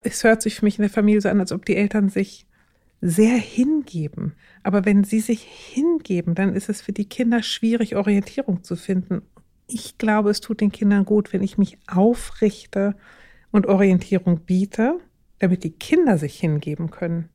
es hört sich für mich in der Familie so an, als ob die Eltern sich sehr hingeben. Aber wenn sie sich hingeben, dann ist es für die Kinder schwierig, Orientierung zu finden. Ich glaube, es tut den Kindern gut, wenn ich mich aufrichte und Orientierung biete, damit die Kinder sich hingeben können.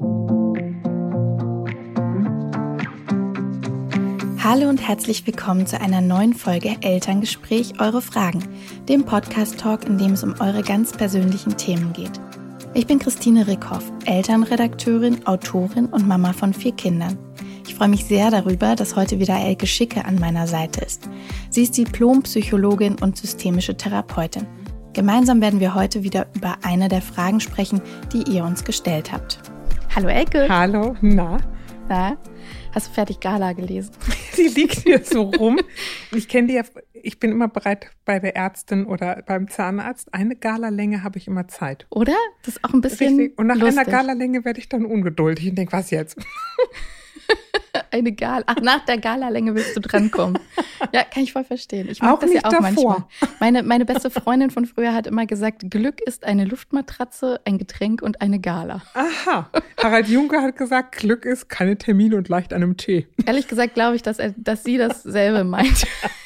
Hallo und herzlich willkommen zu einer neuen Folge Elterngespräch, eure Fragen, dem Podcast-Talk, in dem es um eure ganz persönlichen Themen geht. Ich bin Christine Rickhoff, Elternredakteurin, Autorin und Mama von 4 Kindern. Ich freue mich sehr darüber, dass heute wieder Elke Schicke an meiner Seite ist. Sie ist Diplompsychologin und systemische Therapeutin. Gemeinsam werden wir heute wieder über eine der Fragen sprechen, die ihr uns gestellt habt. Hallo Elke. Hallo, na? Hast du fertig Gala gelesen? Die liegt hier so rum. Ich kenne die ja, ich bin immer bereit bei der Ärztin oder beim Zahnarzt. Eine Galalänge habe ich immer Zeit. Oder? Das ist auch ein bisschen richtig. Und nach lustig. einer Galalänge werde ich dann ungeduldig und denke, was jetzt? Eine Gala. Ach, nach der Galalänge willst du drankommen. Ja, kann ich voll verstehen. Ich mag auch das nicht ja auch davor. manchmal. Meine beste Freundin von früher hat immer gesagt, Glück ist eine Luftmatratze, ein Getränk und eine Gala. Aha. Harald Juncker hat gesagt, Glück ist keine Termine und leicht an einem Tee. Ehrlich gesagt glaube ich, dass sie dasselbe meint.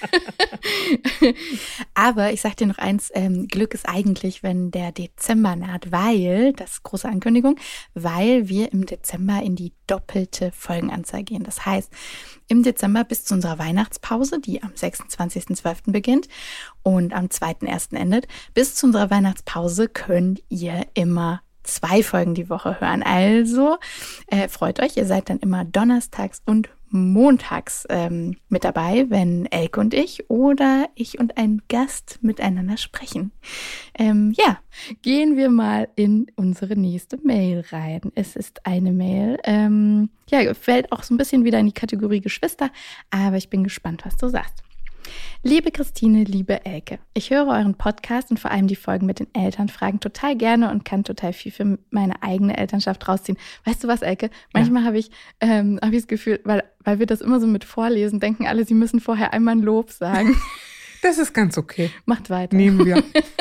Aber ich sag dir noch eins, Glück ist eigentlich, wenn der Dezember naht, weil, das ist große Ankündigung, weil wir im Dezember in die doppelte Folgenanzahl gehen. Das heißt, im Dezember bis zu unserer Weihnachtspause, die am 26.12. beginnt und am 2.1. endet, bis zu unserer Weihnachtspause könnt ihr immer 2 Folgen die Woche hören. Also freut euch, ihr seid dann immer donnerstags und montags mit dabei, wenn Elke und ich oder ich und ein Gast miteinander sprechen. Gehen wir mal in unsere nächste Mail rein. Es ist eine Mail, fällt auch so ein bisschen wieder in die Kategorie Geschwister, aber ich bin gespannt, was du sagst. Liebe Christine, liebe Elke, ich höre euren Podcast und vor allem die Folgen mit den Elternfragen total gerne und kann total viel für meine eigene Elternschaft rausziehen. Weißt du was, Elke? Manchmal habe ich das Gefühl, weil wir das immer so mit vorlesen, denken alle, sie müssen vorher einmal ein Lob sagen. Das ist ganz okay. Macht weiter. Nehmen wir.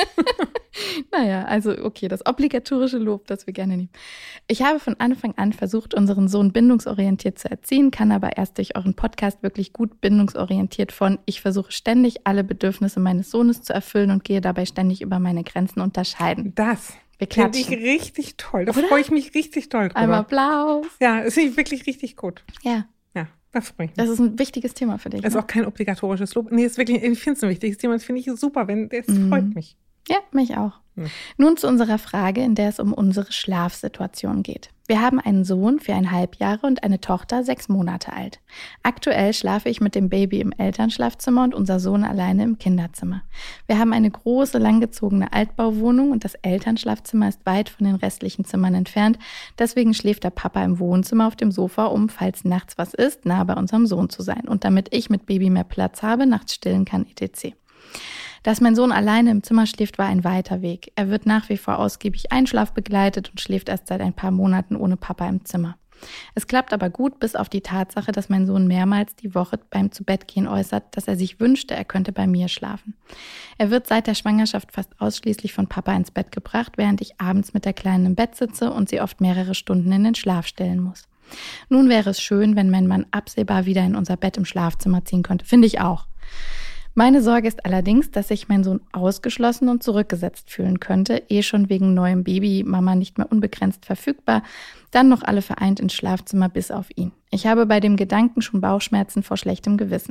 Naja, also okay, das obligatorische Lob, das wir gerne nehmen. Ich habe von Anfang an versucht, unseren Sohn bindungsorientiert zu erziehen, kann aber erst durch euren Podcast wirklich gut bindungsorientiert ich versuche ständig alle Bedürfnisse meines Sohnes zu erfüllen und gehe dabei ständig über meine Grenzen unterscheiden. Das Wir finde ich klatschen. richtig toll. Da Oder? freue ich mich richtig toll drüber. Einmal Applaus. Ja, das finde ich wirklich richtig gut. Ja, Ja, da freue ich mich. das ist ein wichtiges Thema für dich. Das ist Ne? auch kein obligatorisches Lob. Nee, ist wirklich, ich finde es ein wichtiges Thema. Das finde ich super, das freut mich. Ja, mich auch. Nun zu unserer Frage, in der es um unsere Schlafsituation geht. Wir haben einen Sohn, 4,5 Jahre, und eine Tochter, 6 Monate alt. Aktuell schlafe ich mit dem Baby im Elternschlafzimmer und unser Sohn alleine im Kinderzimmer. Wir haben eine große, langgezogene Altbauwohnung und das Elternschlafzimmer ist weit von den restlichen Zimmern entfernt. Deswegen schläft der Papa im Wohnzimmer auf dem Sofa, um, falls nachts was ist, nah bei unserem Sohn zu sein. Und damit ich mit Baby mehr Platz habe, nachts stillen kann, etc. Dass mein Sohn alleine im Zimmer schläft, war ein weiter Weg. Er wird nach wie vor ausgiebig einschlafbegleitet und schläft erst seit ein paar Monaten ohne Papa im Zimmer. Es klappt aber gut, bis auf die Tatsache, dass mein Sohn mehrmals die Woche beim Zubettgehen äußert, dass er sich wünschte, er könnte bei mir schlafen. Er wird seit der Schwangerschaft fast ausschließlich von Papa ins Bett gebracht, während ich abends mit der Kleinen im Bett sitze und sie oft mehrere Stunden in den Schlaf stellen muss. Nun wäre es schön, wenn mein Mann absehbar wieder in unser Bett im Schlafzimmer ziehen könnte. Finde ich auch. Meine Sorge ist allerdings, dass sich mein Sohn ausgeschlossen und zurückgesetzt fühlen könnte, schon wegen neuem Baby, Mama nicht mehr unbegrenzt verfügbar, dann noch alle vereint ins Schlafzimmer bis auf ihn. Ich habe bei dem Gedanken schon Bauchschmerzen vor schlechtem Gewissen.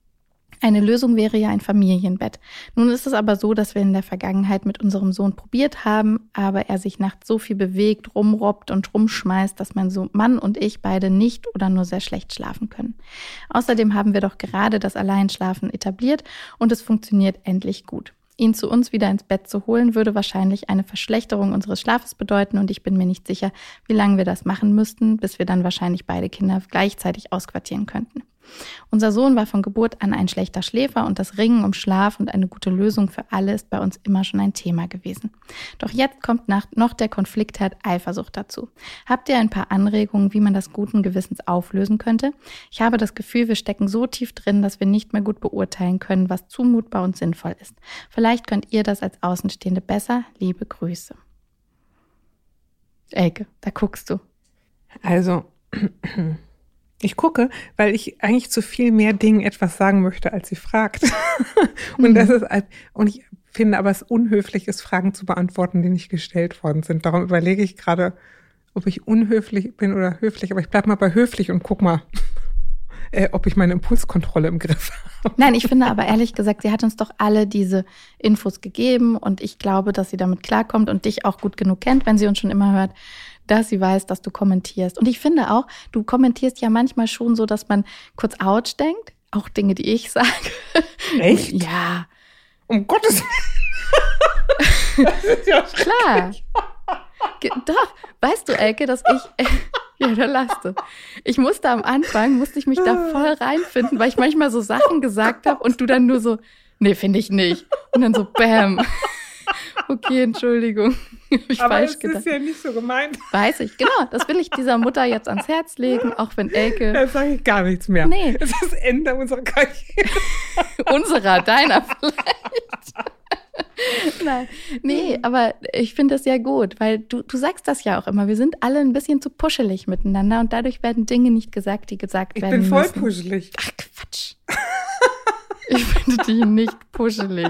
Eine Lösung wäre ja ein Familienbett. Nun ist es aber so, dass wir in der Vergangenheit mit unserem Sohn probiert haben, aber er sich nachts so viel bewegt, rumrobbt und rumschmeißt, dass mein Mann und ich beide nicht oder nur sehr schlecht schlafen können. Außerdem haben wir doch gerade das Alleinschlafen etabliert und es funktioniert endlich gut. Ihn zu uns wieder ins Bett zu holen, würde wahrscheinlich eine Verschlechterung unseres Schlafes bedeuten und ich bin mir nicht sicher, wie lange wir das machen müssten, bis wir dann wahrscheinlich beide Kinder gleichzeitig ausquartieren könnten. Unser Sohn war von Geburt an ein schlechter Schläfer und das Ringen um Schlaf und eine gute Lösung für alle ist bei uns immer schon ein Thema gewesen. Doch jetzt kommt noch der Konfliktherd Eifersucht dazu. Habt ihr ein paar Anregungen, wie man das guten Gewissens auflösen könnte? Ich habe das Gefühl, wir stecken so tief drin, dass wir nicht mehr gut beurteilen können, was zumutbar und sinnvoll ist. Vielleicht könnt ihr das als Außenstehende besser. Liebe Grüße. Elke, da guckst du. Also, ich gucke, weil ich eigentlich zu viel mehr Dingen etwas sagen möchte, als sie fragt. Und ich finde aber, es unhöflich ist, Fragen zu beantworten, die nicht gestellt worden sind. Darum überlege ich gerade, ob ich unhöflich bin oder höflich. Aber ich bleibe mal bei höflich und guck mal, ob ich meine Impulskontrolle im Griff habe. Nein, ich finde aber ehrlich gesagt, sie hat uns doch alle diese Infos gegeben und ich glaube, dass sie damit klarkommt und dich auch gut genug kennt, wenn sie uns schon immer hört, dass sie weiß, dass du kommentierst. Und ich finde auch, du kommentierst ja manchmal schon so, dass man kurz ouch denkt. Auch Dinge, die ich sage. Echt? Ja. Um Gottes Willen. Das ist ja klar. Doch, weißt du, Elke, dass ich... Ja, da lachst du. Musste ich mich da voll reinfinden, weil ich manchmal so Sachen gesagt habe und du dann nur so, nee, finde ich nicht. Und dann so, bam. Okay, Entschuldigung. Aber es ist ja nicht so gemeint. Weiß ich, genau. Das will ich dieser Mutter jetzt ans Herz legen, auch wenn Elke... Da sage ich gar nichts mehr. Nee. Es ist das Ende unserer Karriere. Deiner vielleicht. Nein, nee, aber ich finde das ja gut, weil du sagst das ja auch immer. Wir sind alle ein bisschen zu puschelig miteinander und dadurch werden Dinge nicht gesagt, die gesagt werden müssen. Ich bin voll puschelig. Ach, Quatsch. Ich finde dich nicht puschelig.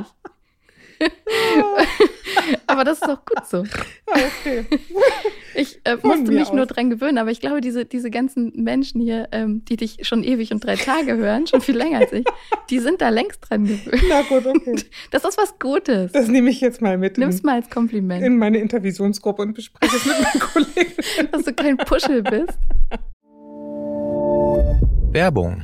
Aber das ist auch gut so. Okay. Ich musste mich nur dran gewöhnen, aber ich glaube, diese ganzen Menschen hier, die dich schon ewig und 3 Tage hören, schon viel länger als ich, die sind da längst dran gewöhnt. Na gut, okay. Das ist was Gutes. Das nehme ich jetzt mal mit. Nimm's mal als Kompliment. In meine Intervisionsgruppe und bespreche es mit meinen Kollegen. Dass du kein Puschel bist. Werbung.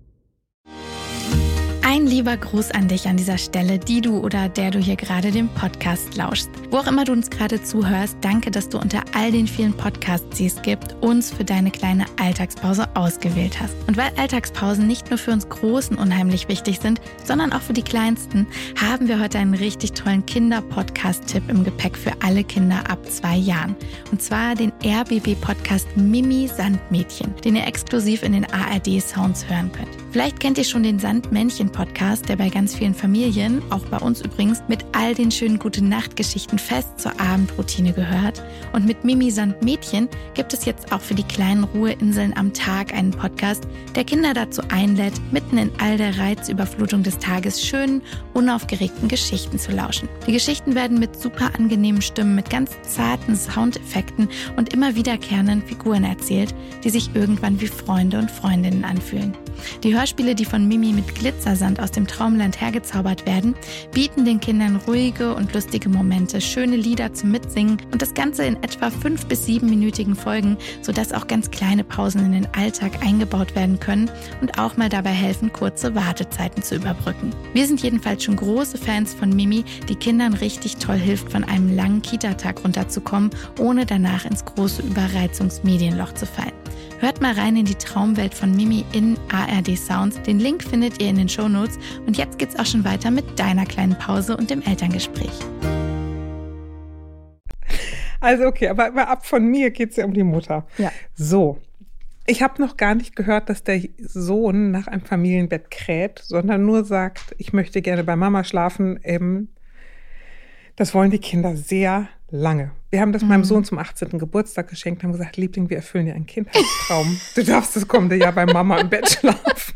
Ein lieber Gruß an dich an dieser Stelle, die du oder der du hier gerade den Podcast lauschst. Wo auch immer du uns gerade zuhörst, danke, dass du unter all den vielen Podcasts, die es gibt, uns für deine kleine Alltagspause ausgewählt hast. Und weil Alltagspausen nicht nur für uns Großen unheimlich wichtig sind, sondern auch für die Kleinsten, haben wir heute einen richtig tollen Kinder-Podcast-Tipp im Gepäck für alle Kinder ab 2 Jahren. Und zwar den RBB-Podcast Mimi Sandmädchen, den ihr exklusiv in den ARD-Sounds hören könnt. Vielleicht kennt ihr schon den Sandmännchen-Podcast, der bei ganz vielen Familien, auch bei uns übrigens, mit all den schönen Gute-Nacht-Geschichten fest zur Abendroutine gehört. Und mit Mimi Sandmädchen gibt es jetzt auch für die kleinen Ruheinseln am Tag einen Podcast, der Kinder dazu einlädt, mitten in all der Reizüberflutung des Tages schönen, unaufgeregten Geschichten zu lauschen. Die Geschichten werden mit super angenehmen Stimmen, mit ganz zarten Soundeffekten und immer wiederkehrenden Figuren erzählt, die sich irgendwann wie Freunde und Freundinnen anfühlen. Die Hörspiele, die von Mimi mit Glitzersand aus dem Traumland hergezaubert werden, bieten den Kindern ruhige und lustige Momente, schöne Lieder zum Mitsingen und das Ganze in etwa 5- bis 7-minütigen Folgen, sodass auch ganz kleine Pausen in den Alltag eingebaut werden können und auch mal dabei helfen, kurze Wartezeiten zu überbrücken. Wir sind jedenfalls schon große Fans von Mimi, die Kindern richtig toll hilft, von einem langen Kita-Tag runterzukommen, ohne danach ins große Überreizungsmedienloch zu fallen. Hört mal rein in die Traumwelt von Mimi in ARD Sounds. Den Link findet ihr in den Shownotes. Und jetzt geht's auch schon weiter mit deiner kleinen Pause und dem Elterngespräch. Also okay, aber ab von mir geht's ja um die Mutter. Ja. So, ich habe noch gar nicht gehört, dass der Sohn nach einem Familienbett kräht, sondern nur sagt, ich möchte gerne bei Mama schlafen. Das wollen die Kinder sehr lange. Wir haben das meinem Sohn zum 18. Geburtstag geschenkt, haben gesagt, Liebling, wir erfüllen dir einen Kindheitstraum. Du darfst das kommende Jahr bei Mama im Bett schlafen.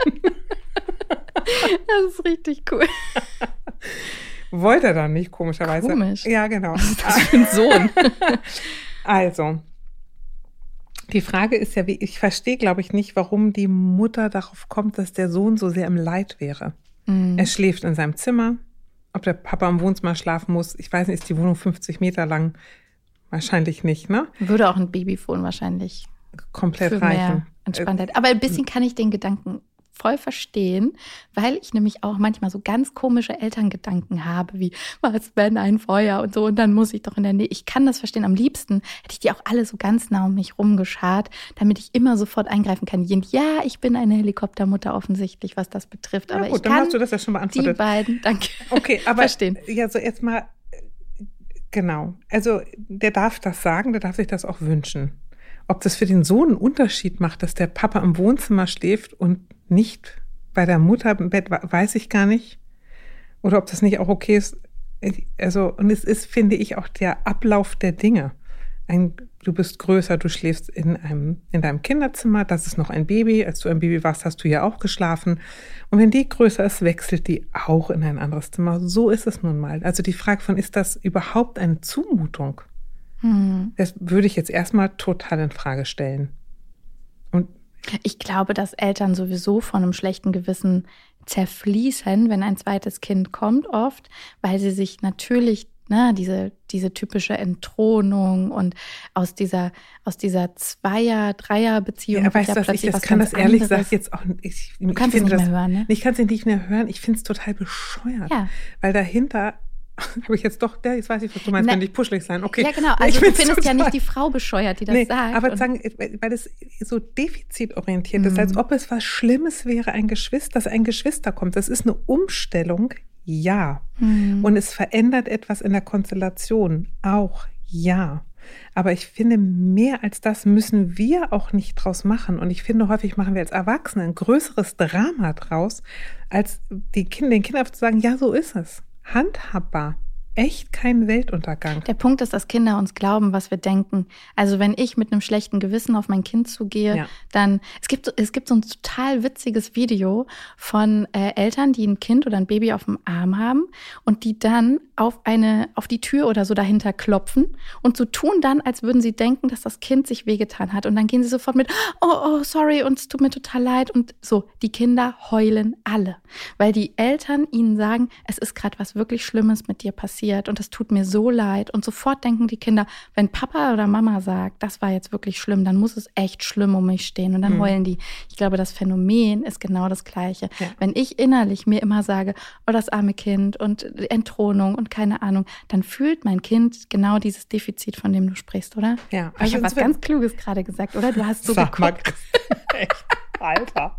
Das ist richtig cool. Wollte er dann nicht, komischerweise. Komisch. Ja, genau. Was ist das für ein Sohn? Also, die Frage ist ja, ich verstehe, glaube ich, nicht, warum die Mutter darauf kommt, dass der Sohn so sehr im Leid wäre. Er schläft in seinem Zimmer. Ob der Papa im Wohnzimmer schlafen muss, ich weiß nicht, ist die Wohnung 50 Meter lang? Wahrscheinlich nicht, ne? Würde auch ein Babyphone wahrscheinlich komplett für reichen. Mehr Entspanntheit. Aber ein bisschen kann ich den Gedanken voll verstehen, weil ich nämlich auch manchmal so ganz komische Elterngedanken habe, wie, was, wenn ein Feuer und so, und dann muss ich doch in der Nähe. Ich kann das verstehen. Am liebsten hätte ich die auch alle so ganz nah um mich rumgeschart, damit ich immer sofort eingreifen kann. Ja, ich bin eine Helikoptermutter offensichtlich, was das betrifft. Aber gut, ich dann kann hast du das ja schon beantwortet. Die beiden, danke. Okay, aber verstehen. Ja, so jetzt mal, genau. Also der darf das sagen, der darf sich das auch wünschen. Ob das für den Sohn einen Unterschied macht, dass der Papa im Wohnzimmer schläft und nicht bei der Mutter im Bett, weiß ich gar nicht. Oder ob das nicht auch okay ist. Also, und es ist, finde ich, auch der Ablauf der Dinge. Du bist größer, du schläfst in deinem Kinderzimmer, das ist noch ein Baby. Als du ein Baby warst, hast du ja auch geschlafen. Und wenn die größer ist, wechselt die auch in ein anderes Zimmer. So ist es nun mal. Also die Frage von, ist das überhaupt eine Zumutung? Das würde ich jetzt erstmal total in Frage stellen. Und ich glaube, dass Eltern sowieso von einem schlechten Gewissen zerfließen, wenn ein zweites Kind kommt, oft, weil sie sich natürlich diese typische Entthronung und aus dieser Zweier-Dreier-Beziehung. Ja, weißt du, ich kann das ehrlich gesagt jetzt auch nicht. Du kannst es nicht mehr hören, ne? Ich kann es nicht mehr hören. Ich finde es total bescheuert. Ja. Weil dahinter habe ich jetzt doch, jetzt weiß ich, was du meinst, wenn nicht puschelig sein. Okay. Ja, genau. Also du findest ja nicht die Frau bescheuert, die das sagt. Aber sagen, weil es so defizitorientiert ist, als ob es was Schlimmes wäre, dass ein Geschwister kommt. Das ist eine Umstellung. Ja. Und es verändert etwas in der Konstellation. Auch ja. Aber ich finde, mehr als das müssen wir auch nicht draus machen. Und ich finde, häufig machen wir als Erwachsene ein größeres Drama draus, als den Kindern zu sagen, ja, so ist es. Handhabbar. Echt kein Weltuntergang. Der Punkt ist, dass Kinder uns glauben, was wir denken. Also wenn ich mit einem schlechten Gewissen auf mein Kind zugehe, dann, es gibt so ein total witziges Video von Eltern, die ein Kind oder ein Baby auf dem Arm haben und die dann auf die Tür oder so dahinter klopfen und so tun dann, als würden sie denken, dass das Kind sich wehgetan hat. Und dann gehen sie sofort mit, oh, sorry, und es tut mir total leid. Und so, die Kinder heulen alle, weil die Eltern ihnen sagen, es ist gerade was wirklich Schlimmes mit dir passiert. Und es tut mir so leid. Und sofort denken die Kinder, wenn Papa oder Mama sagt, das war jetzt wirklich schlimm, dann muss es echt schlimm um mich stehen. Und dann heulen die. Ich glaube, das Phänomen ist genau das Gleiche. Ja. Wenn ich innerlich mir immer sage, oh, das arme Kind und Entthronung und keine Ahnung, dann fühlt mein Kind genau dieses Defizit, von dem du sprichst, oder? Ja. Also ich habe was ganz Kluges gerade gesagt, oder? Du hast so geguckt. Echt, Alter.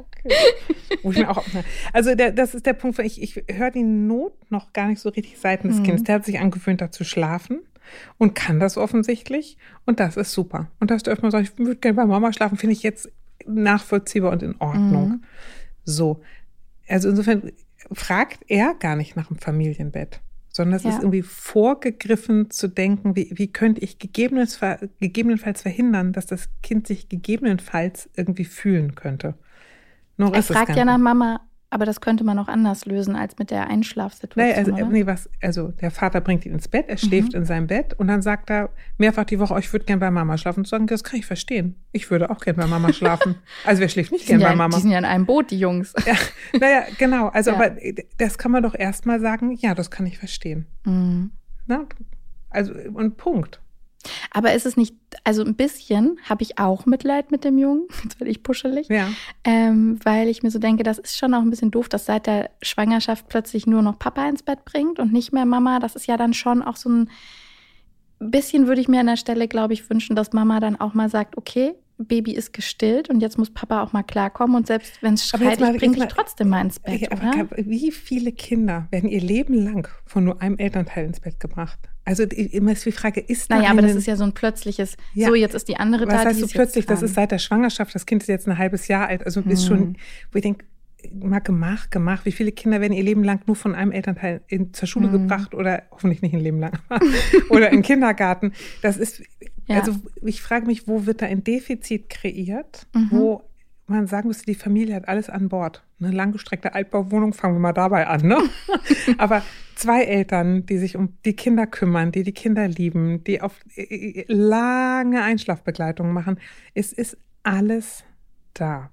Okay. Also das ist der Punkt, ich höre die Not noch gar nicht so richtig seitens des Kindes. Der hat sich angewöhnt, da zu schlafen und kann das offensichtlich. Und das ist super. Und dass du öfter mal sagst, ich würde gerne bei Mama schlafen, finde ich jetzt nachvollziehbar und in Ordnung. So. Also insofern fragt er gar nicht nach dem Familienbett, sondern es ist irgendwie vorgegriffen zu denken, wie könnte ich gegebenenfalls verhindern, dass das Kind sich gegebenenfalls irgendwie fühlen könnte. Er fragt ja nach Mama, aber das könnte man auch anders lösen als mit der Einschlafsituation. Also der Vater bringt ihn ins Bett, er schläft in seinem Bett und dann sagt er mehrfach die Woche, ich würde gerne bei Mama schlafen. Und sagen, das kann ich verstehen. Ich würde auch gerne bei Mama schlafen. Also wer schläft nicht gerne bei Mama? Die sind ja in einem Boot, die Jungs. Ja, genau. Also aber das kann man doch erstmal sagen, ja, das kann ich verstehen. Na, also und Punkt. Aber ist es nicht, also ein bisschen habe ich auch Mitleid mit dem Jungen, jetzt werde ich puschelig, weil ich mir so denke, das ist schon auch ein bisschen doof, dass seit der Schwangerschaft plötzlich nur noch Papa ins Bett bringt und nicht mehr Mama. Das ist ja dann schon auch so ein bisschen, würde ich mir an der Stelle, glaube ich, wünschen, dass Mama dann auch mal sagt, okay, Baby ist gestillt und jetzt muss Papa auch mal klarkommen und selbst wenn es schreit, ich bringe dich trotzdem mal ins Bett, oder? Wie viele Kinder werden ihr Leben lang von nur einem Elternteil ins Bett gebracht? Also immer ist die Frage, ist da aber das ist ja so ein plötzliches, so jetzt ist die andere da. Was heißt so plötzlich, das ist seit der Schwangerschaft, das Kind ist jetzt ein halbes Jahr alt, also ist schon, wo ich denke, mal gemacht. Wie viele Kinder werden ihr Leben lang nur von einem Elternteil zur Schule gebracht oder hoffentlich nicht ein Leben lang oder in den Kindergarten? Das ist, also ich frage mich, wo wird da ein Defizit kreiert, wo man sagen müsste, die Familie hat alles an Bord. Eine langgestreckte Altbauwohnung, fangen wir mal dabei an, ne? Aber 2 Eltern, die sich um die Kinder kümmern, die Kinder lieben, die auf lange Einschlafbegleitung machen, es ist alles da.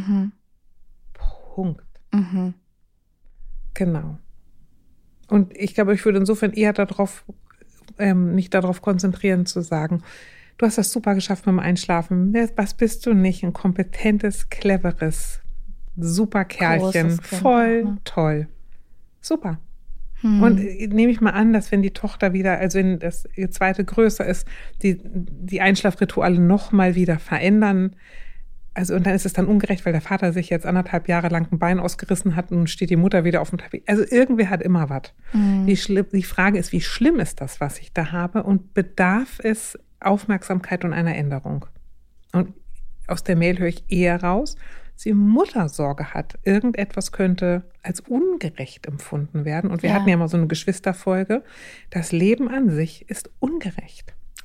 Punkt. Genau. Und ich glaube, ich würde insofern eher mich darauf konzentrieren, zu sagen, du hast das super geschafft mit dem Einschlafen. Was bist du nicht? Ein kompetentes, cleveres, super Kerlchen. Voll toll. Super. Und nehme ich mal an, dass wenn die Tochter wieder, also wenn das ihr zweite größer ist, die Einschlafrituale noch mal wieder verändern. Also und dann ist es dann ungerecht, weil der Vater sich jetzt 1,5 Jahre lang ein Bein ausgerissen hat und steht die Mutter wieder auf dem Tapet. Also irgendwer hat immer was. Die Frage ist, wie schlimm ist das, was ich da habe und bedarf es Aufmerksamkeit und einer Änderung? Und aus der Mail höre ich eher raus, sie Muttersorge hat. Irgendetwas könnte als ungerecht empfunden werden. Und wir hatten ja mal so eine Geschwisterfolge. Das Leben an sich ist ungerecht.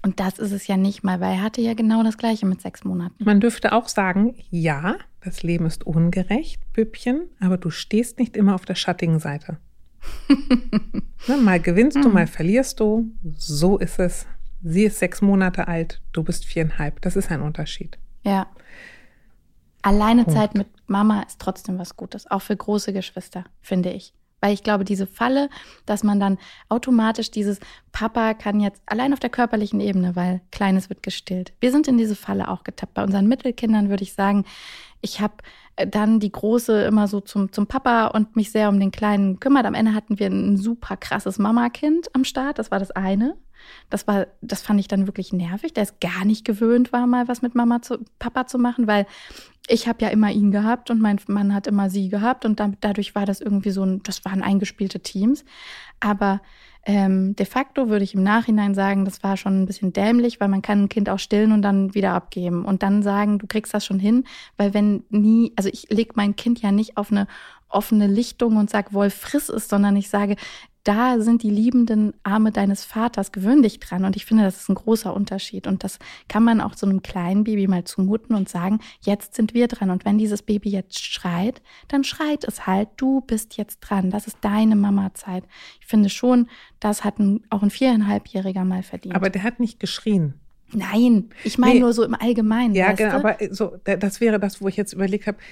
Und das ist es ja nicht mal, weil er hatte ja genau das Gleiche mit 6 Monaten. Man dürfte auch sagen, ja, das Leben ist ungerecht, Püppchen, aber du stehst nicht immer auf der schattigen Seite. Ne, mal gewinnst du, mal verlierst du. So ist es. Sie ist 6 Monate alt, du bist 4,5. Das ist ein Unterschied. Ja. Alleine Zeit mit Mama ist trotzdem was Gutes, auch für große Geschwister, finde ich. Weil ich glaube, diese Falle, dass man dann automatisch dieses Papa kann jetzt allein auf der körperlichen Ebene, weil Kleines wird gestillt. Wir sind in diese Falle auch getappt. Bei unseren Mittelkindern würde ich sagen, ich habe dann die Große immer so zum Papa und mich sehr um den Kleinen gekümmert. Am Ende hatten wir ein super krasses Mamakind am Start. Das war das eine. Das fand ich dann wirklich nervig, der es gar nicht gewöhnt war, mal was mit Papa zu machen, weil ich habe ja immer ihn gehabt und mein Mann hat immer sie gehabt und dadurch war das irgendwie das waren eingespielte Teams. Aber de facto würde ich im Nachhinein sagen, das war schon ein bisschen dämlich, weil man kann ein Kind auch stillen und dann wieder abgeben und dann sagen, du kriegst das schon hin, weil also ich lege mein Kind ja nicht auf eine offene Lichtung und sage, Wolf, friss es, sondern ich sage, da sind die liebenden Arme deines Vaters, gewöhn dich dran. Und ich finde, das ist ein großer Unterschied. Und das kann man auch so einem kleinen Baby mal zumuten und sagen, jetzt sind wir dran. Und wenn dieses Baby jetzt schreit, dann schreit es halt, du bist jetzt dran. Das ist deine Mama-Zeit. Ich finde schon, das hat auch ein 4,5-Jähriger mal verdient. Aber der hat nicht geschrien. Nein, ich meine nur so im Allgemeinen. Ja, weißt genau, du? aber so, das wäre das, wo ich jetzt überlegt habe.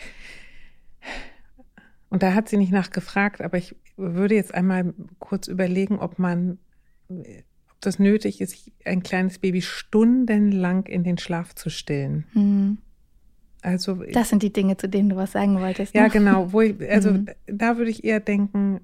Und da hat sie nicht nachgefragt, aber ich würde jetzt einmal kurz überlegen, ob das nötig ist, ein kleines Baby stundenlang in den Schlaf zu stillen. Mhm. Also das sind die Dinge, zu denen du was sagen wolltest. Ne? Ja, genau. Da würde ich eher denken,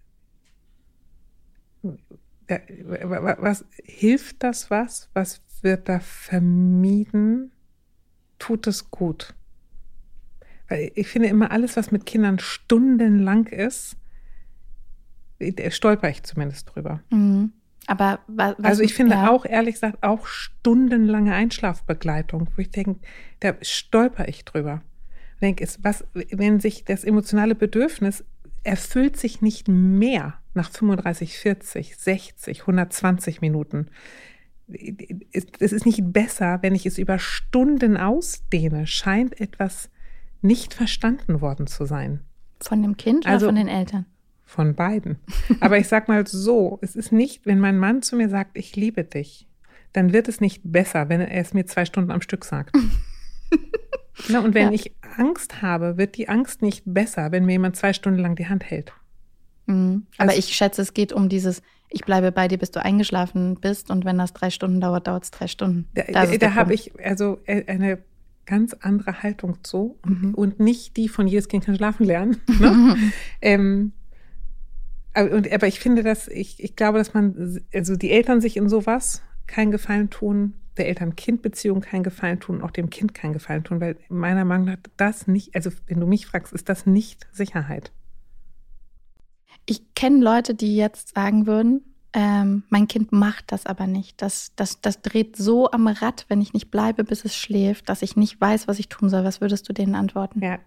was hilft das was? Was wird da vermieden? Tut es gut? Weil ich finde immer, alles, was mit Kindern stundenlang ist, stolper ich zumindest drüber. Mhm. Aber also ich finde auch, ehrlich gesagt, auch stundenlange Einschlafbegleitung, wo ich denke, da stolper ich drüber. Ich denke, wenn sich das emotionale Bedürfnis erfüllt sich nicht mehr nach 35, 40, 60, 120 Minuten. Es ist nicht besser, wenn ich es über Stunden ausdehne, scheint etwas nicht verstanden worden zu sein. Von dem Kind oder von den Eltern? Von beiden. Aber ich sag mal so, es ist nicht, wenn mein Mann zu mir sagt, ich liebe dich, dann wird es nicht besser, wenn er es mir 2 Stunden am Stück sagt. Und wenn ich Angst habe, wird die Angst nicht besser, wenn mir jemand 2 Stunden lang die Hand hält. Mhm. Aber ich schätze, es geht um dieses, ich bleibe bei dir, bis du eingeschlafen bist und wenn das 3 Stunden dauert, dauert es 3 Stunden. Da habe ich also eine ganz andere Haltung zu und nicht die von jedes Kind kann schlafen lernen. Ne? Aber ich finde, ich glaube, dass also die Eltern sich in sowas keinen Gefallen tun, der Eltern-Kind-Beziehung keinen Gefallen tun und auch dem Kind keinen Gefallen tun, weil meiner Meinung nach das nicht, also wenn du mich fragst, ist das nicht Sicherheit. Ich kenne Leute, die jetzt sagen würden, mein Kind macht das aber nicht. Das dreht so am Rad, wenn ich nicht bleibe, bis es schläft, dass ich nicht weiß, was ich tun soll. Was würdest du denen antworten? Ja,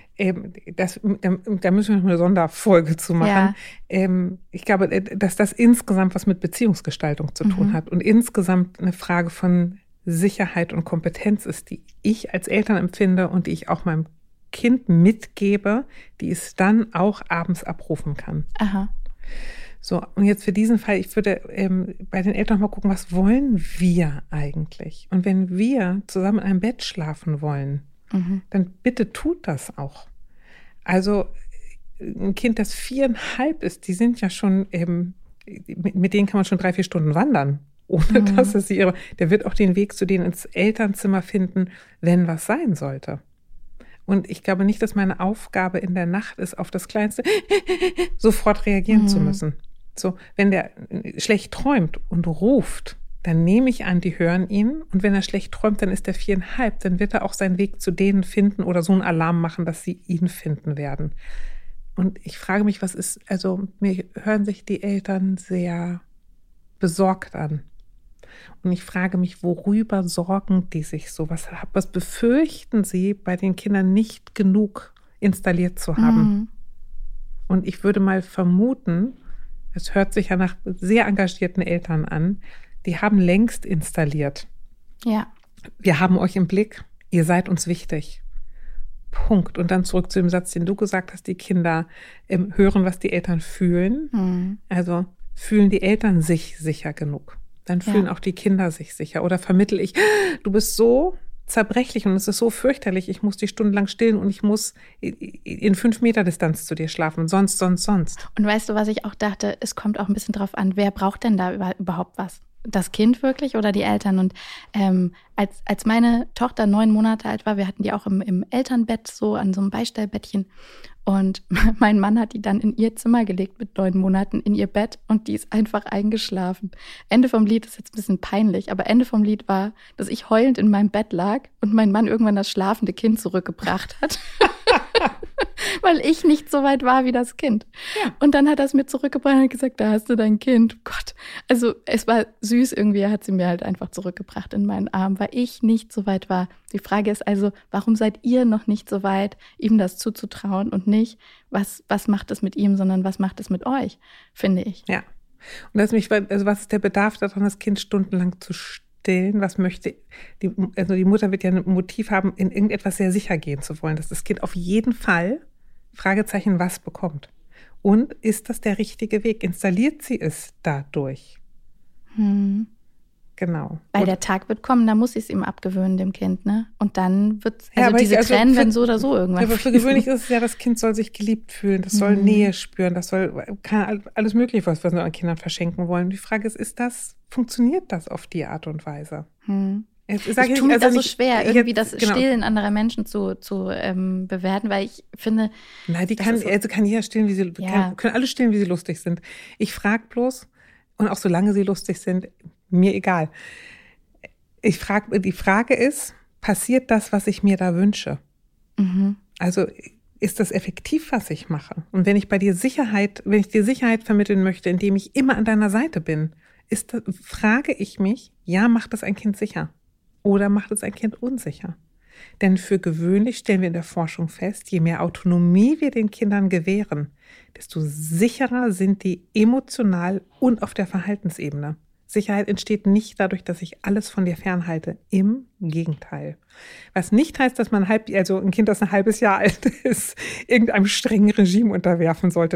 da müssen wir noch eine Sonderfolge zu machen. Ja. Ich glaube, dass das insgesamt was mit Beziehungsgestaltung zu tun hat und insgesamt eine Frage von Sicherheit und Kompetenz ist, die ich als Eltern empfinde und die ich auch meinem Kind mitgebe, die es dann auch abends abrufen kann. Aha. So, und jetzt für diesen Fall, ich würde bei den Eltern mal gucken, was wollen wir eigentlich? Und wenn wir zusammen in einem Bett schlafen wollen, dann bitte tut das auch. Also ein Kind, das 4,5 ist, die sind ja schon, mit denen kann man schon 3-4 Stunden wandern, ohne dass es der wird auch den Weg zu denen ins Elternzimmer finden, wenn was sein sollte. Und ich glaube nicht, dass meine Aufgabe in der Nacht ist, auf das Kleinste sofort reagieren zu müssen. So, wenn der schlecht träumt und ruft, dann nehme ich an, die hören ihn. Und wenn er schlecht träumt, dann ist der 4,5. Dann wird er auch seinen Weg zu denen finden oder so einen Alarm machen, dass sie ihn finden werden. Und ich frage mich, mir hören sich die Eltern sehr besorgt an. Und ich frage mich, worüber sorgen die sich so? Was befürchten sie, bei den Kindern nicht genug installiert zu haben? Und ich würde mal vermuten, es hört sich ja nach sehr engagierten Eltern an, Die haben längst installiert. Ja. Wir haben euch im Blick, ihr seid uns wichtig. Punkt. Und dann zurück zu dem Satz, den du gesagt hast, die Kinder hören, was die Eltern fühlen. Also fühlen die Eltern sich sicher genug. Dann fühlen auch die Kinder sich sicher. Oder vermittle ich, du bist so zerbrechlich und es ist so fürchterlich, ich muss dich stundenlang stillen und ich muss in 5 Meter Distanz zu dir schlafen. Sonst. Und weißt du, was ich auch dachte, es kommt auch ein bisschen drauf an, wer braucht denn da überhaupt was? Das Kind wirklich oder die Eltern? Und als meine Tochter 9 Monate alt war, wir hatten die auch im Elternbett, so an so einem Beistellbettchen. Und mein Mann hat die dann in ihr Zimmer gelegt mit 9 Monaten in ihr Bett und die ist einfach eingeschlafen. Ende vom Lied ist jetzt ein bisschen peinlich, aber Ende vom Lied war, dass ich heulend in meinem Bett lag und mein Mann irgendwann das schlafende Kind zurückgebracht hat. Weil ich nicht so weit war wie das Kind. Ja. Und dann hat er es mir zurückgebracht und hat gesagt, da hast du dein Kind. Gott, also es war süß irgendwie, er hat sie mir halt einfach zurückgebracht in meinen Arm, weil ich nicht so weit war. Die Frage ist also, warum seid ihr noch nicht so weit, ihm das zuzutrauen und nicht, was macht es mit ihm, sondern was macht es mit euch, finde ich. Ja. Und was ist der Bedarf daran, das Kind stundenlang zu stillen? Was möchte die Mutter wird ja ein Motiv haben, in irgendetwas sehr sicher gehen zu wollen, dass das Kind auf jeden Fall Fragezeichen was bekommt. Und ist das der richtige Weg? Installiert sie es dadurch? Genau. Weil der Tag wird kommen, da muss ich es ihm abgewöhnen, dem Kind, ne? Und dann wird, diese Tränen werden so oder so irgendwann. Aber für gewöhnlich ist es ja, das Kind soll sich geliebt fühlen, das soll Nähe spüren, kann alles Mögliche, was wir so an Kindern verschenken wollen. Die Frage ist, funktioniert das auf die Art und Weise? Ich tue mir das so schwer, irgendwie das Stillen anderer Menschen zu bewerten, weil ich finde. Nein, kann jeder stillen, können alle stillen, wie sie lustig sind. Ich frage bloß, und auch solange sie lustig sind, mir egal. Die Frage ist, passiert das, was ich mir da wünsche? Also ist das effektiv, was ich mache? Und wenn ich dir Sicherheit vermitteln möchte, indem ich immer an deiner Seite bin, frage ich mich, macht das ein Kind sicher? Oder macht es ein Kind unsicher? Denn für gewöhnlich stellen wir in der Forschung fest, je mehr Autonomie wir den Kindern gewähren, desto sicherer sind die emotional und auf der Verhaltensebene. Sicherheit entsteht nicht dadurch, dass ich alles von dir fernhalte. Im Gegenteil. Was nicht heißt, dass man ein Kind, das ein halbes Jahr alt ist, irgendeinem strengen Regime unterwerfen sollte.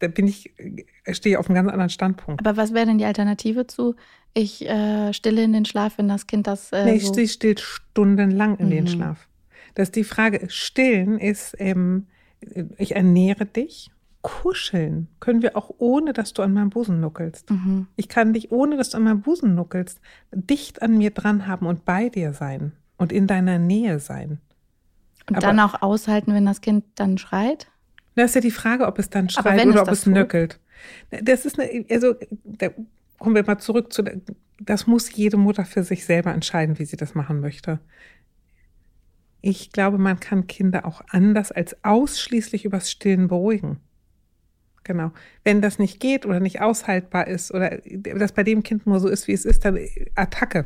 Stehe auf einem ganz anderen Standpunkt. Aber was wäre denn die Alternative zu, ich stille in den Schlaf, wenn das Kind das sie stillt stundenlang in den Schlaf. Das ist die Frage. Stillen ist, ich ernähre dich. Kuscheln können wir auch, ohne dass du an meinem Busen nuckelst. Ich kann dich, ohne dass du an meinem Busen nuckelst, dicht an mir dran haben und bei dir sein und in deiner Nähe sein. Und dann auch aushalten, wenn das Kind dann schreit? Das ist ja die Frage, ob es dann schreit oder ob es nöckelt. Das ist da kommen wir mal zurück zu, das muss jede Mutter für sich selber entscheiden, wie sie das machen möchte. Ich glaube, man kann Kinder auch anders als ausschließlich übers Stillen beruhigen. Genau. Wenn das nicht geht oder nicht aushaltbar ist oder das bei dem Kind nur so ist, wie es ist, dann Attacke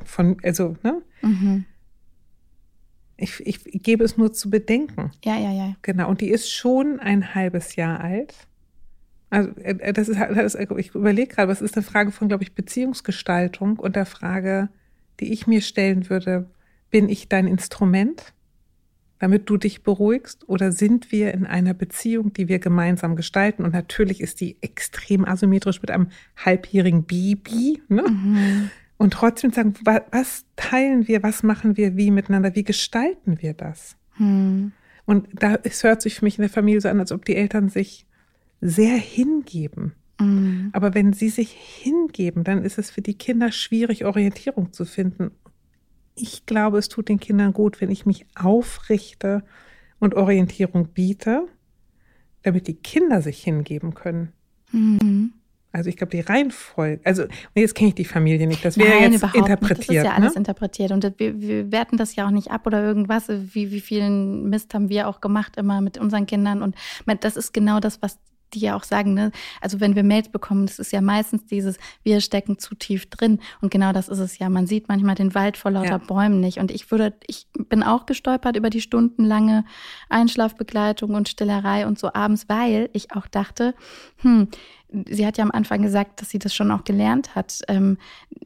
Ich gebe es nur zu bedenken. Ja. Genau. Und die ist schon ein halbes Jahr alt. Also ich überlege gerade, was ist eine Frage von, glaube ich, Beziehungsgestaltung und der Frage, die ich mir stellen würde, bin ich dein Instrument, damit du dich beruhigst, oder sind wir in einer Beziehung, die wir gemeinsam gestalten? Und natürlich ist die extrem asymmetrisch mit einem halbjährigen Baby, ne? Und trotzdem sagen, was teilen wir, was machen wir wie miteinander, wie gestalten wir das? Und es hört sich für mich in der Familie so an, als ob die Eltern sich sehr hingeben. Aber wenn sie sich hingeben, dann ist es für die Kinder schwierig, Orientierung zu finden. Ich glaube, es tut den Kindern gut, wenn ich mich aufrichte und Orientierung biete, damit die Kinder sich hingeben können. Also ich glaube, die Reihenfolge, jetzt kenne ich die Familie nicht, das wäre jetzt interpretiert. Das ist ja alles interpretiert und wir werten das ja auch nicht ab oder irgendwas, wie vielen Mist haben wir auch gemacht immer mit unseren Kindern, und das ist genau das, was die ja auch sagen, ne? Also wenn wir Mails bekommen, das ist ja meistens dieses, wir stecken zu tief drin, und genau das ist es ja. Man sieht manchmal den Wald vor lauter Bäumen nicht, und ich bin auch gestolpert über die stundenlange Einschlafbegleitung und Stillerei und so abends, weil ich auch dachte, sie hat ja am Anfang gesagt, dass sie das schon auch gelernt hat,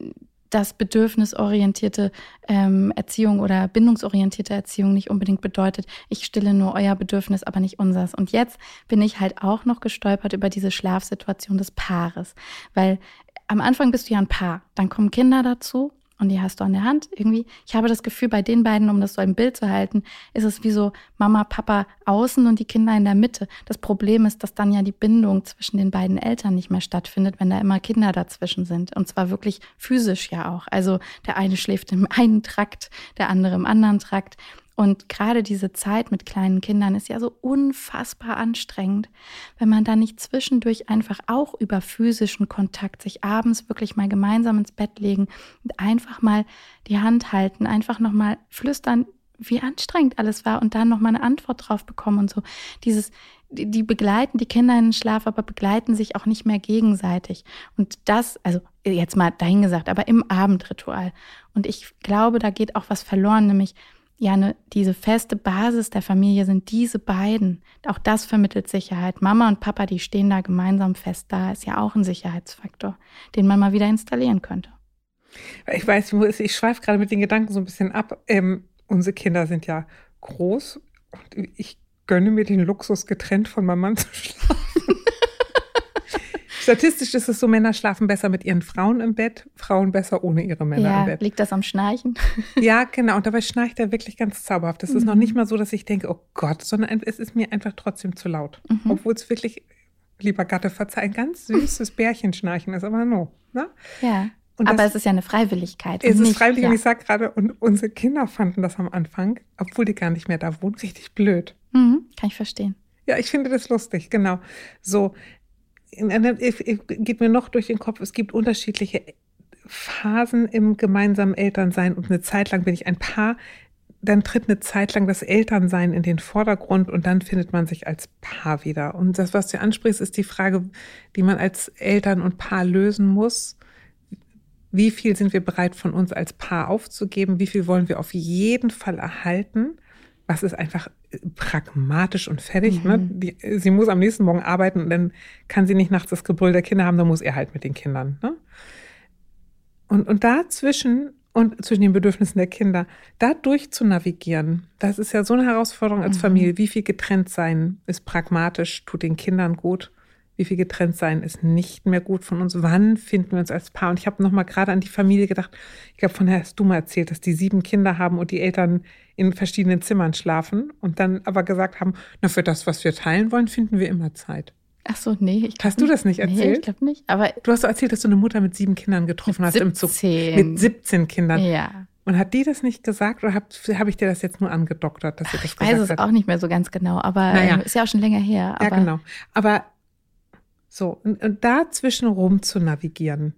dass bedürfnisorientierte Erziehung oder bindungsorientierte Erziehung nicht unbedingt bedeutet, ich stille nur euer Bedürfnis, aber nicht unseres. Und jetzt bin ich halt auch noch gestolpert über diese Schlafsituation des Paares. Weil am Anfang bist du ja ein Paar, dann kommen Kinder dazu und die hast du an der Hand irgendwie. Ich habe das Gefühl, bei den beiden, um das so im Bild zu halten, ist es wie so Mama, Papa außen und die Kinder in der Mitte. Das Problem ist, dass dann ja die Bindung zwischen den beiden Eltern nicht mehr stattfindet, wenn da immer Kinder dazwischen sind. Und zwar wirklich physisch ja auch. Also der eine schläft im einen Trakt, der andere im anderen Trakt. Und gerade diese Zeit mit kleinen Kindern ist ja so unfassbar anstrengend, wenn man da nicht zwischendurch einfach auch über physischen Kontakt sich abends wirklich mal gemeinsam ins Bett legen und einfach mal die Hand halten, einfach nochmal flüstern, wie anstrengend alles war und dann nochmal eine Antwort drauf bekommen und so. Die begleiten die Kinder in den Schlaf, aber begleiten sich auch nicht mehr gegenseitig. Und das, also jetzt mal dahingesagt, aber im Abendritual. Und ich glaube, da geht auch was verloren, nämlich diese feste Basis der Familie sind diese beiden. Auch das vermittelt Sicherheit. Mama und Papa, die stehen da gemeinsam fest da, ist ja auch ein Sicherheitsfaktor, den man mal wieder installieren könnte. Ich weiß, ich schweife gerade mit den Gedanken so ein bisschen ab. Unsere Kinder sind ja groß und ich gönne mir den Luxus, getrennt von meinem Mann zu schlafen. Statistisch ist es so, Männer schlafen besser mit ihren Frauen im Bett, Frauen besser ohne ihre Männer im Bett. Liegt das am Schnarchen? Ja, genau. Und dabei schnarcht er wirklich ganz zauberhaft. Das ist noch nicht mal so, dass ich denke, oh Gott, sondern es ist mir einfach trotzdem zu laut. Obwohl es wirklich, lieber Gatte, verzeih, ein ganz süßes Bärchenschnarchen ist, aber no. Ne? Ja, aber es ist ja eine Freiwilligkeit. Es ist freiwillig und ich sage gerade, und unsere Kinder fanden das am Anfang, obwohl die gar nicht mehr da wohnen, richtig blöd. Kann ich verstehen. Ja, ich finde das lustig, genau. So, geht mir noch durch den Kopf, es gibt unterschiedliche Phasen im gemeinsamen Elternsein und eine Zeit lang bin ich ein Paar, dann tritt eine Zeit lang das Elternsein in den Vordergrund und dann findet man sich als Paar wieder. Und das, was du ansprichst, ist die Frage, die man als Eltern und Paar lösen muss. Wie viel sind wir bereit, von uns als Paar aufzugeben? Wie viel wollen wir auf jeden Fall erhalten? Was ist einfach pragmatisch und fertig. Ne? Sie muss am nächsten Morgen arbeiten und dann kann sie nicht nachts das Gebrüll der Kinder haben, dann muss er halt mit den Kindern. Ne? Und dazwischen und zwischen den Bedürfnissen der Kinder, da durch zu navigieren, das ist ja so eine Herausforderung als Familie. Wie viel getrennt sein ist pragmatisch, tut den Kindern gut? Wie viel getrennt sein ist nicht mehr gut von uns? Wann finden wir uns als Paar? Und ich habe nochmal gerade an die Familie gedacht. Ich glaube, von der hast du mal erzählt, dass die 7 Kinder haben und die Eltern in verschiedenen Zimmern schlafen und dann aber gesagt haben, na, für das, was wir teilen wollen, finden wir immer Zeit. Ach so, nee. Hast du das nicht erzählt? Nee, ich glaube nicht. Aber du hast erzählt, dass du eine Mutter mit 7 Kindern getroffen hast im Zug. Mit 17 Kindern. Ja. Und hat die das nicht gesagt oder habe ich dir das jetzt nur angedoktert, dass sie das gesagt hat? Ich weiß es auch nicht mehr so ganz genau, aber ist ja auch schon länger her. Aber, ja, genau. Aber so, und dazwischen rum zu navigieren,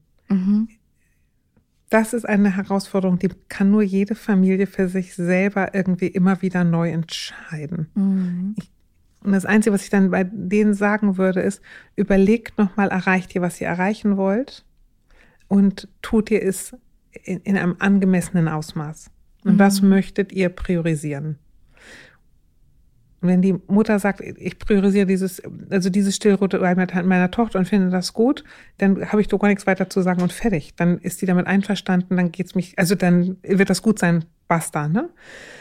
das ist eine Herausforderung, die kann nur jede Familie für sich selber irgendwie immer wieder neu entscheiden. Und das Einzige, was ich dann bei denen sagen würde, ist, überlegt nochmal, erreicht ihr, was ihr erreichen wollt und tut ihr es in einem angemessenen Ausmaß. Und was möchtet ihr priorisieren? Und wenn die Mutter sagt, ich priorisiere dieses Stillritual mit meiner Tochter und finde das gut, dann habe ich doch gar nichts weiter zu sagen und fertig. Dann ist die damit einverstanden, dann dann wird das gut sein, basta, ne?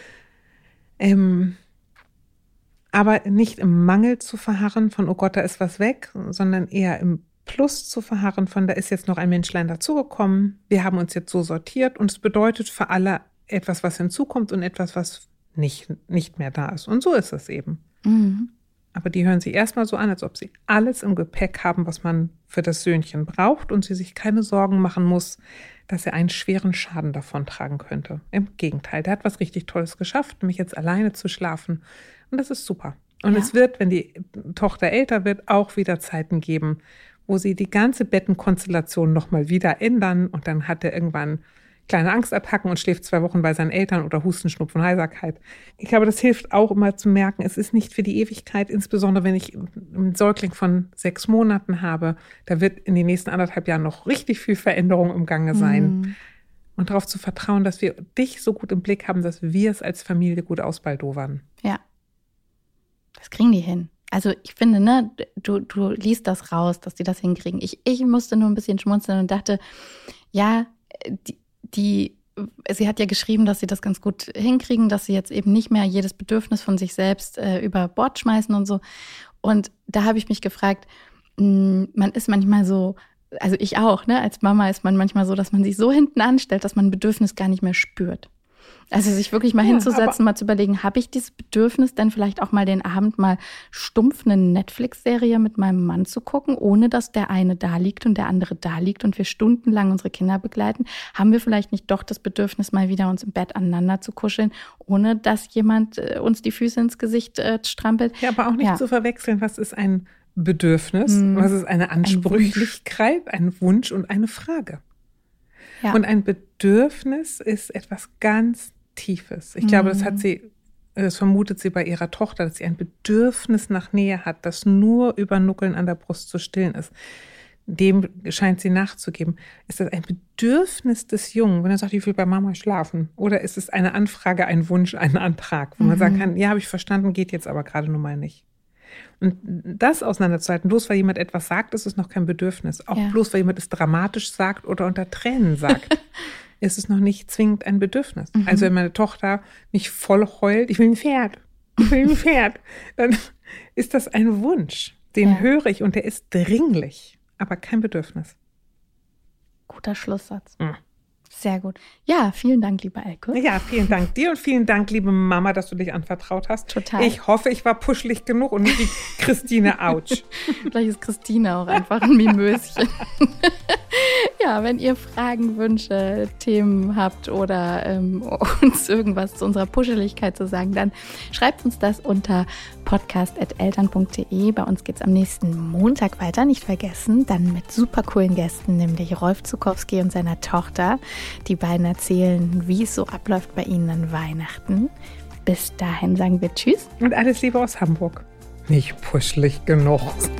Aber nicht im Mangel zu verharren von, oh Gott, da ist was weg, sondern eher im Plus zu verharren von, da ist jetzt noch ein Menschlein dazugekommen, wir haben uns jetzt so sortiert und es bedeutet für alle etwas, was hinzukommt und etwas, was nicht mehr da ist. Und so ist es eben. Aber die hören sich erstmal so an, als ob sie alles im Gepäck haben, was man für das Söhnchen braucht und sie sich keine Sorgen machen muss, dass er einen schweren Schaden davontragen könnte. Im Gegenteil, der hat was richtig Tolles geschafft, nämlich jetzt alleine zu schlafen. Und das ist super. Und es wird, wenn die Tochter älter wird, auch wieder Zeiten geben, wo sie die ganze Bettenkonstellation nochmal wieder ändern und dann hat er irgendwann kleine Angstattacken und schläft 2 Wochen bei seinen Eltern oder Husten, Schnupfen, Heiserkeit. Ich glaube, das hilft auch immer zu merken, es ist nicht für die Ewigkeit, insbesondere wenn ich einen Säugling von 6 Monaten habe, da wird in den nächsten 1,5 Jahren noch richtig viel Veränderung im Gange sein. Und darauf zu vertrauen, dass wir dich so gut im Blick haben, dass wir es als Familie gut ausbaldowern. Ja, das kriegen die hin. Also ich finde, ne, du liest das raus, dass die das hinkriegen. Ich musste nur ein bisschen schmunzeln und dachte, ja, sie hat ja geschrieben, dass sie das ganz gut hinkriegen, dass sie jetzt eben nicht mehr jedes Bedürfnis von sich selbst über Bord schmeißen und so. Und da habe ich mich gefragt, man ist manchmal so, also ich auch, ne? Als Mama ist man manchmal so, dass man sich so hinten anstellt, dass man ein Bedürfnis gar nicht mehr spürt. Also sich wirklich mal hinzusetzen, mal zu überlegen, habe ich dieses Bedürfnis, dann vielleicht auch mal den Abend mal stumpf eine Netflix-Serie mit meinem Mann zu gucken, ohne dass der eine da liegt und der andere da liegt und wir stundenlang unsere Kinder begleiten? Haben wir vielleicht nicht doch das Bedürfnis, mal wieder uns im Bett aneinander zu kuscheln, ohne dass jemand uns die Füße ins Gesicht strampelt? Ja, aber auch nicht zu verwechseln, was ist ein Bedürfnis, was ist eine Ansprüchlichkeit, ein Wunsch und eine Frage. Ja. Und ein Bedürfnis ist etwas ganz Tiefes. Ich glaube, das vermutet sie bei ihrer Tochter, dass sie ein Bedürfnis nach Nähe hat, das nur über Nuckeln an der Brust zu stillen ist. Dem scheint sie nachzugeben. Ist das ein Bedürfnis des Jungen, wenn er sagt, ich will bei Mama schlafen? Oder ist es eine Anfrage, ein Wunsch, ein Antrag, wo man sagen kann, ja, habe ich verstanden, geht jetzt aber gerade nun mal nicht. Und das auseinanderzuhalten, bloß weil jemand etwas sagt, ist es noch kein Bedürfnis. Auch bloß weil jemand es dramatisch sagt oder unter Tränen sagt, ist es noch nicht zwingend ein Bedürfnis. Also wenn meine Tochter mich voll heult, ich will ein Pferd, dann ist das ein Wunsch. Den höre ich und der ist dringlich, aber kein Bedürfnis. Guter Schlusssatz. Sehr gut. Ja, vielen Dank, lieber Elke. Ja, vielen Dank dir und vielen Dank, liebe Mama, dass du dich anvertraut hast. Total. Ich hoffe, ich war puschelig genug und nicht wie Christine Autsch. Vielleicht ist Christine auch einfach ein Mimöschen. Ja, wenn ihr Fragen, Wünsche, Themen habt oder uns irgendwas zu unserer Puscheligkeit zu sagen, dann schreibt uns das unter podcast@eltern.de. Bei uns geht es am nächsten Montag weiter, nicht vergessen, dann mit super coolen Gästen, nämlich Rolf Zukowski und seiner Tochter. Die beiden erzählen, wie es so abläuft bei ihnen an Weihnachten. Bis dahin sagen wir Tschüss. Und alles Liebe aus Hamburg. Nicht puschelig genug.